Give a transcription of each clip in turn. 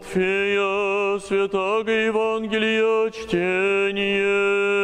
Матфея, Святаго Евангелия, чтение.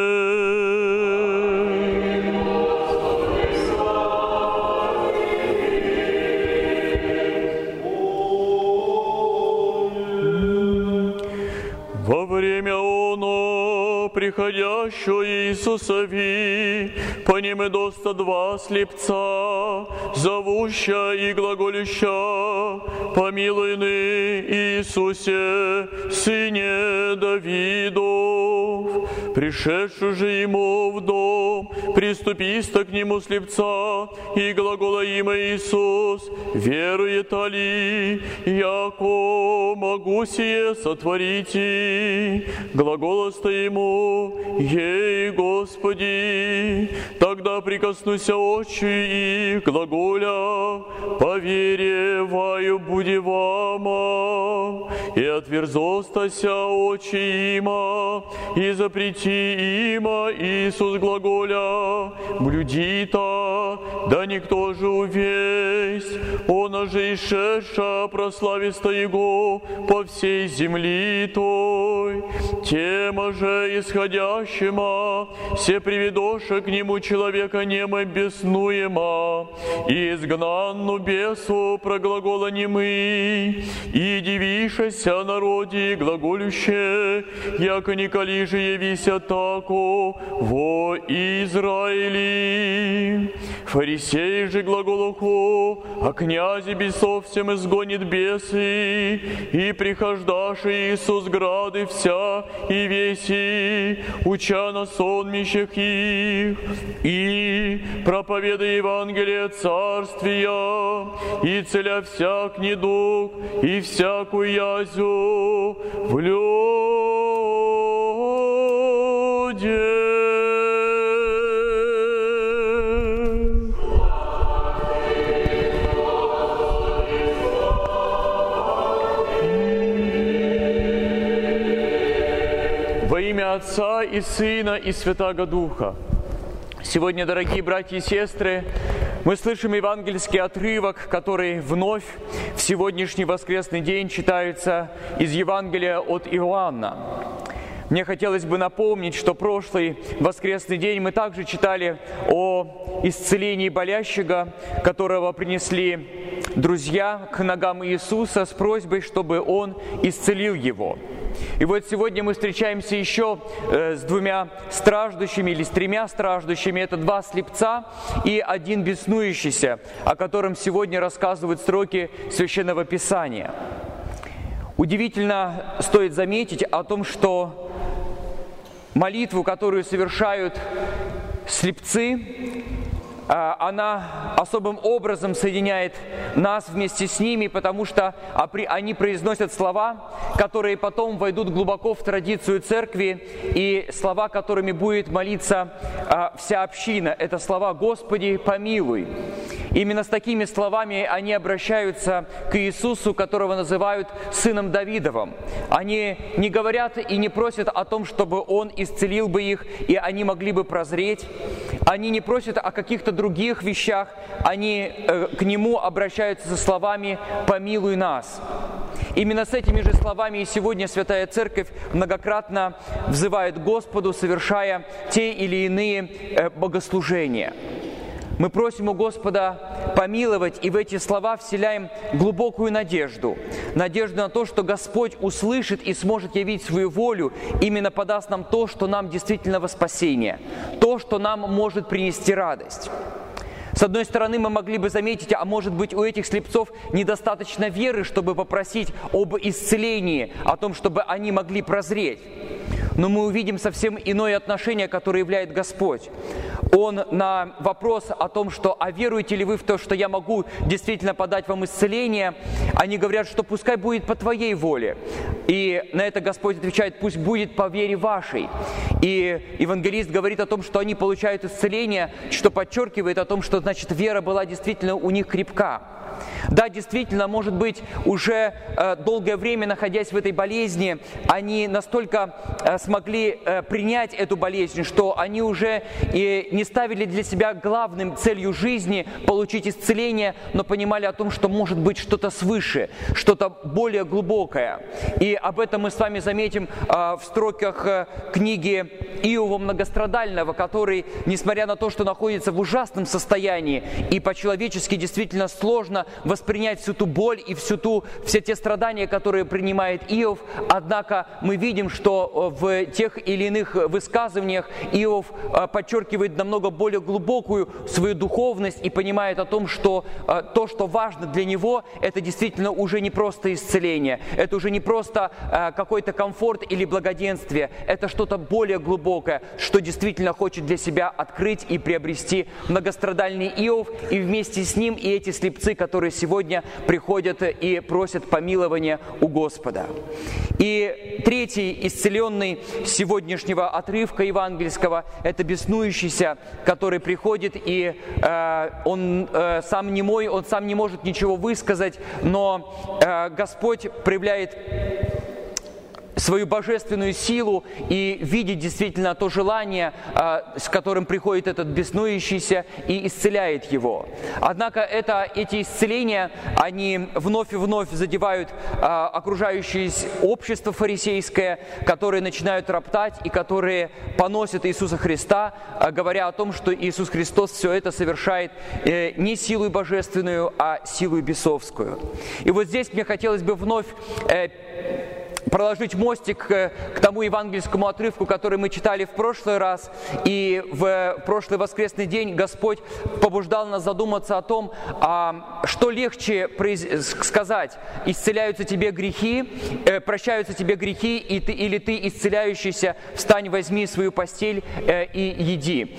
Во время оно, приходящего Иисусови, по ним и доста два слепца, зовуща и глаголюща: помилуй ны, Иисусе, Сыне Давидов. Пришедший же ему в дом, приступиста к нему слепца, и глагола имя Иисус, верует ли, яко могу сие сотворите? Глаголоста ему: ей, Господи. Тогда прикоснуся очи их, глаголя: повереваю, буди вама. И отверзостася очи има, и запрети има Иисус глаголя: блюди-то, да никто же увесть. Он же ишеша прослависта Его по всей земли той. Тема же исходящема, все приведоша к нему человека немо беснуема, и изгнанну бесу проглагола немый, и дивишася народе глаголюще, яко николи же явися тако во Израиле. Фарисей же глаголоху, а князи бесов всем изгонит бесы, и прихождаши Иисус грады вся и веси, уча на сонмищах их, и проповедай Евангелие Царствия, и целя всяк недуг, и всякую язю в людях. Во имя Отца и Сына и Святаго Духа. Сегодня, дорогие братья и сестры, мы слышим евангельский отрывок, который вновь в сегодняшний воскресный день читается из Евангелия от Иоанна. Мне хотелось бы напомнить, что прошлый воскресный день мы также читали о исцелении болящего, которого принесли друзья к ногам Иисуса с просьбой, чтобы Он исцелил его. И вот сегодня мы встречаемся еще с двумя страждущими или с тремя страждущими. Это два слепца и один беснующийся, о котором сегодня рассказывают строки Священного Писания. Удивительно стоит заметить о том, что молитву, которую совершают слепцы, она особым образом соединяет нас вместе с ними, потому что они произносят слова, которые потом войдут глубоко в традицию церкви, и слова, которыми будет молиться вся община. Это слова «Господи, помилуй». Именно с такими словами они обращаются к Иисусу, которого называют Сыном Давидовым. Они не говорят и не просят о том, чтобы Он исцелил бы их, и они могли бы прозреть. Они не просят о каких-то других вещах. Они к Нему обращаются со словами «помилуй нас». Именно с этими же словами и сегодня Святая Церковь многократно взывает к Господу, совершая те или иные богослужения. Мы просим у Господа помиловать, и в эти слова вселяем глубокую надежду. Надежду на то, что Господь услышит и сможет явить свою волю, именно подаст нам то, что нам действительно во спасение, то, что нам может принести радость. С одной стороны, мы могли бы заметить, а может быть, у этих слепцов недостаточно веры, чтобы попросить об исцелении, о том, чтобы они могли прозреть. Но мы увидим совсем иное отношение, которое являет Господь. Он на вопрос о том, что «а веруете ли вы в то, что я могу действительно подать вам исцеление?», они говорят, что «пускай будет по твоей воле». И на это Господь отвечает: «Пусть будет по вере вашей». И евангелист говорит о том, что они получают исцеление, что подчеркивает о том, что, значит, вера была действительно у них крепка. Да, действительно, может быть, уже долгое время, находясь в этой болезни, они настолько смогли принять эту болезнь, что они уже не не ставили для себя главным целью жизни получить исцеление, но понимали о том, что может быть что-то свыше, что-то более глубокое. И об этом мы с вами заметим в строках книги Иова Многострадального, который, несмотря на то, что находится в ужасном состоянии, и по-человечески действительно сложно воспринять всю ту боль и все те страдания, которые принимает Иов, однако мы видим, что в тех или иных высказываниях Иов подчеркивает намного более глубокую свою духовность и понимает о том, что то, что важно для него, это действительно уже не просто исцеление, это уже не просто какой-то комфорт или благоденствие, это что-то более глубокое, что действительно хочет для себя открыть и приобрести многострадальный Иов, и вместе с ним и эти слепцы, которые сегодня приходят и просят помилования у Господа. И третий исцеленный сегодняшнего отрывка евангельского – это беснующийся, который приходит, и он сам немой, он сам не может ничего высказать, но Господь проявляет свою божественную силу и видит действительно то желание, с которым приходит этот беснующийся, и исцеляет его. Однако эти исцеления, они вновь и вновь задевают окружающее общество фарисейское, которые начинают роптать и которые поносят Иисуса Христа, говоря о том, что Иисус Христос все это совершает не силой божественную, а силой бесовскую. И вот здесь мне хотелось бы вновь проложить мостик к тому евангельскому отрывку, который мы читали в прошлый раз. И в прошлый воскресный день Господь побуждал нас задуматься о том, что легче сказать: исцеляются тебе грехи, прощаются тебе грехи, или ты, исцеляющийся, встань, возьми свою постель и еди.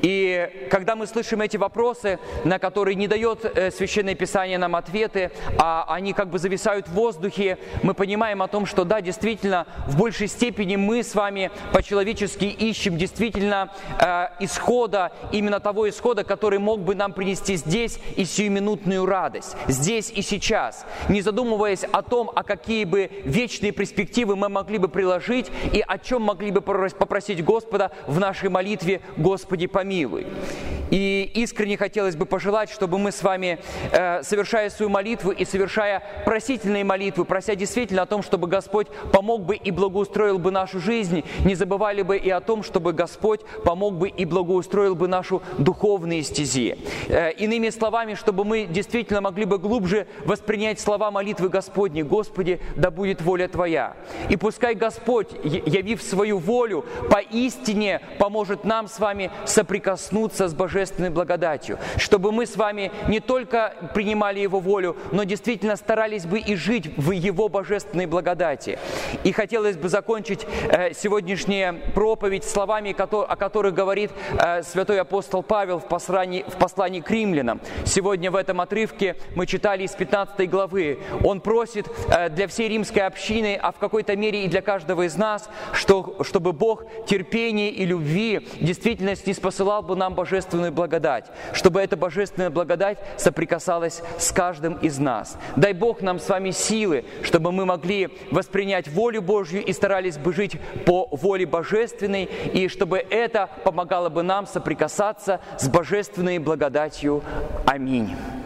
И когда мы слышим эти вопросы, на которые не дает Священное Писание нам ответы, а они как бы зависают в воздухе, мы понимаем о том, что да, действительно, в большей степени мы с вами по-человечески ищем действительно исхода, именно того исхода, который мог бы нам принести здесь и сиюминутную радость, здесь и сейчас, не задумываясь о том, а какие бы вечные перспективы мы могли бы приложить и о чем могли бы попросить Господа в нашей молитве: «Господи, помилуй». И искренне хотелось бы пожелать, чтобы мы с вами, совершая свою молитву и совершая просительные молитвы, прося действительно о том, чтобы Господь помог бы и благоустроил бы нашу жизнь, не забывали бы и о том, чтобы Господь помог бы и благоустроил бы нашу духовные стези. Иными словами, чтобы мы действительно могли бы глубже воспринять слова молитвы Господней: «Господи, да будет воля Твоя». И пускай Господь, явив свою волю, поистине поможет нам с вами соприкоснуться с божественной благодатью, чтобы мы с вами не только принимали Его волю, но действительно старались бы и жить в Его божественной благодати. И хотелось бы закончить сегодняшнюю проповедь словами, о которых говорит святой апостол Павел в послании к римлянам. Сегодня в этом отрывке мы читали из 15 главы. Он просит для всей римской общины, а в какой-то мере и для каждого из нас, чтобы Бог терпения и любви действительно ниспосылал бы нам божественную благодать, чтобы эта божественная благодать соприкасалась с каждым из нас. Дай Бог нам с вами силы, чтобы мы могли воспринять волю Божью и старались бы жить по воле божественной, и чтобы это помогало бы нам соприкасаться с божественной благодатью. Аминь.